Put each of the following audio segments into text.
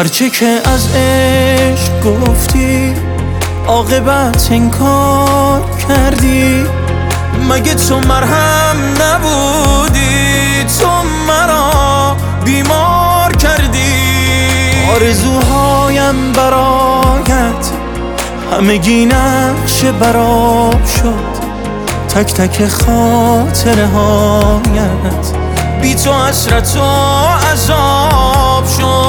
هرچه که از عشق گفتی عاقبت انکار کردی. مگه تو مرهم نبودی؟ تو مرا بیمار کردی. آرزوهایم برایت همگی نقش براب شد. تک تک خاطره هایت بی تو حسرت و عذاب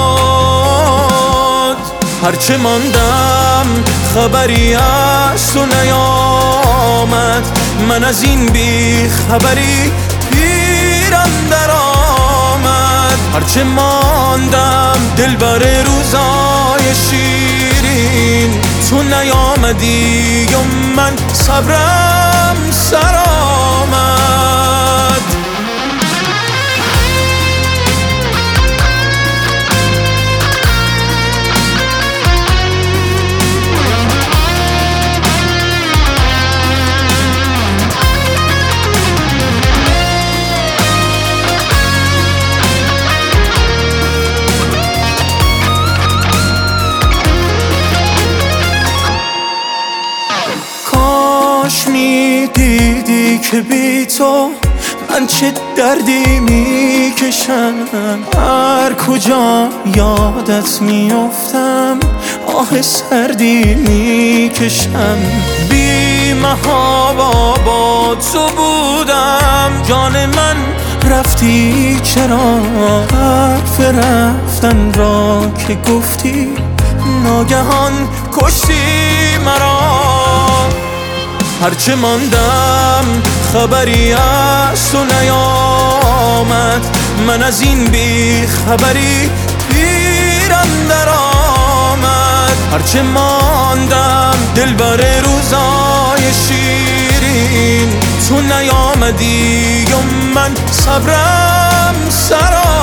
شد. هرچه ماندم خبری از تو نیامد. من از این بی خبری پیرم در آمد. هرچه ماندم دلبر روزای شیرین، تو نیامدی و من صبرم سر آمد. کاش میدیدی که بی تو من چه دردی میکشم. هر کجا یادت میافتم آه سردی میکشم. بی محابا با تو بودم، جان من رفتی چرا؟ حرف رفتن را که گفتی ناگهان کشتی مرا. هرچه ماندم خبری از تو نیامد. من از این بی خبری پیرم در آمد. هرچه ماندم دلبر روزای شیرین، تو نیامدی و من صبرم سر آمد.